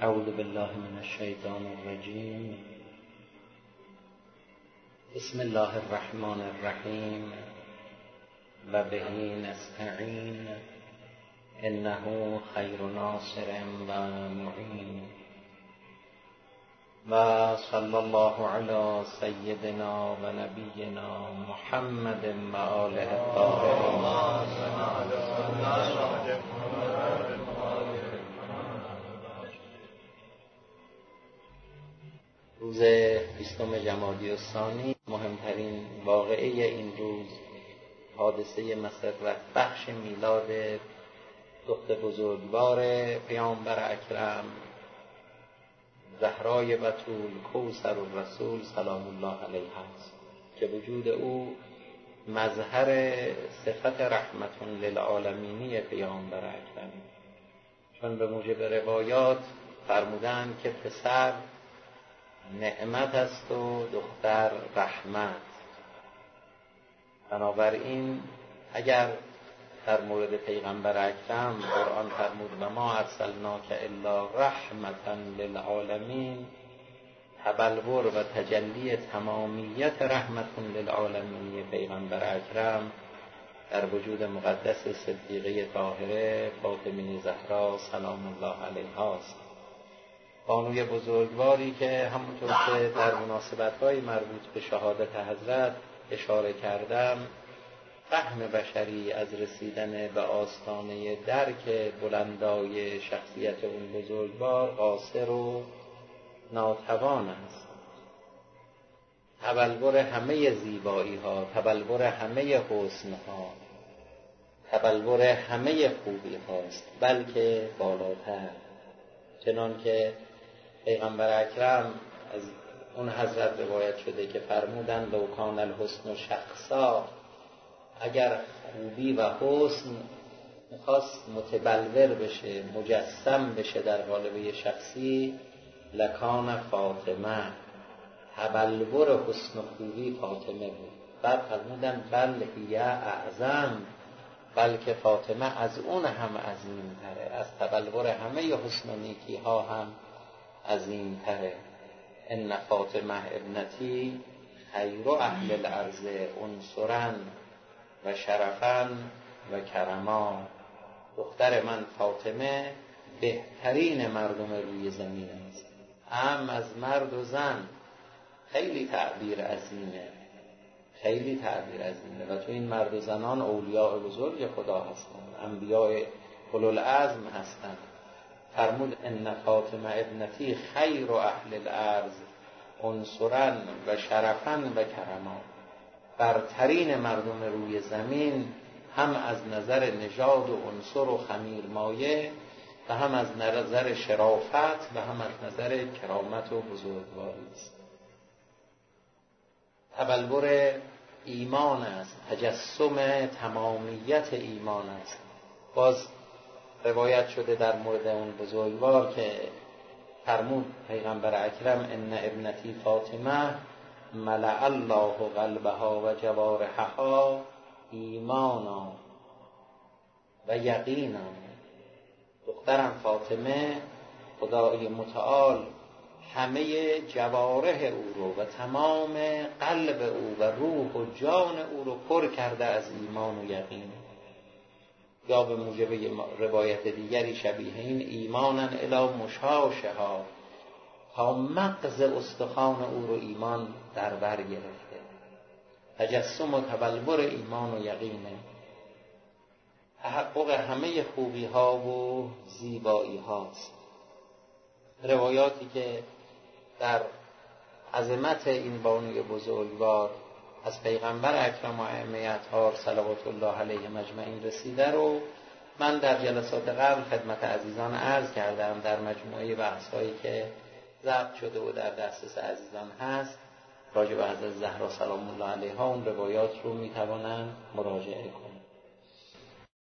اعوذ بالله من الشیطان الرجیم. بسم الله الرحمن الرحیم و به نستعین انه خیر ناصر و معین و صلی الله علی سیدنا و نبینا محمد و آله الطاهرین. روز 20 جمادی الثانی، مهمترین واقعه این روز حادثه مسرت بخش میلاد دختر بزرگوار پیامبر اکرم زهرای بتول کوثر الرسول سلام الله علیها است که وجود او مظهر صفت رحمت للعالمینی پیامبر اکرم، چون به موجب روایات فرمودند که پسر نعمت است و دختر رحمت. بنابراین اگر در مورد پیغمبر اکرم قرآن فرمود و ما ارسلناک الا رحمتا للعالمین، تبلور و تجلی تمامیت رحمت للعالمین پیغمبر اکرم در وجود مقدس صدیقه طاهره فاطمه زهرا سلام الله علیها است. بانوی بزرگواری که همونطور که در مناسبت‌های مربوط به شهادت حضرت اشاره کردم، فهم بشری از رسیدن به آستانه درک بلندای شخصیت اون بزرگوار قاصر و ناتوان است. تبلور همه زیبایی ها، تبلور همه حسن ها، تبلور همه خوبی هاست، بلکه بالاتر. چنان که پیغمبر اکرم از اون حضرت روایت شده که فرمودن لو کان الحسن شخصا، اگر خوبی و حسن میخواست متبلور بشه، مجسم بشه در قالب شخصی، لکان فاطمه، تبلور حسن و خوبی فاطمه بود. بعد فرمودن بل هی اعظم، بلکه فاطمه از اون هم عظیم تره، از تبلور همه حسن و نیکی ها هم عظیم تره. ان فاطمه ابنتی خیر اهل الارض عنصرا و شرفا و کرما. دختر من فاطمه بهترین مردم روی زمین است، هم از مرد و زن. خیلی تعبیر عظیمه، خیلی تعبیر عظیمه. و تو این مرد و زنان اولیاء بزرگ خدا هستند، انبیاء اولوالعزم هستند. فرمود ان فاطمه ابنتی خیر اهل الارض عنصرا و شرفا و کرما. برترین مردم روی زمین، هم از نظر نژاد و عنصر و خمیرمایه و هم از نظر شرافت و هم از نظر کرامت و بزرگواری است. تبلور ایمان است، تجسم تمامیت ایمان است. باز روایت شده در مورد اون بزرگوار که فرمود پیغمبر اکرم ان ابنتی فاطمه ملأ الله قلبها و جوارحها ایمانا و یقینا. دخترم فاطمه خدای متعال همه جوارح او رو و تمام قلب او و روح و جان او رو پر کرده از ایمان و یقین. یا به موجب روایت دیگری شبیه این ایمانا الی مشاشها، تا مغز استخوان او رو ایمان در بر گرفته. تجسم و تبلور ایمان و یقینه، تحقق همه خوبی ها و زیبایی هاست. روایاتی که در عظمت این بانوی بزرگوار از پیغمبر اکرم و ائمه اطهار صلوات الله علیهم اجمعین رسیده رو من در جلسات قبل خدمت عزیزان عرض کردم. در مجموعه بحث‌هایی که ضبط شده و در دسترس عزیزان هست راجع به حضرت زهرا سلام الله علیها، اون روایات رو میتوانند مراجعه کنند.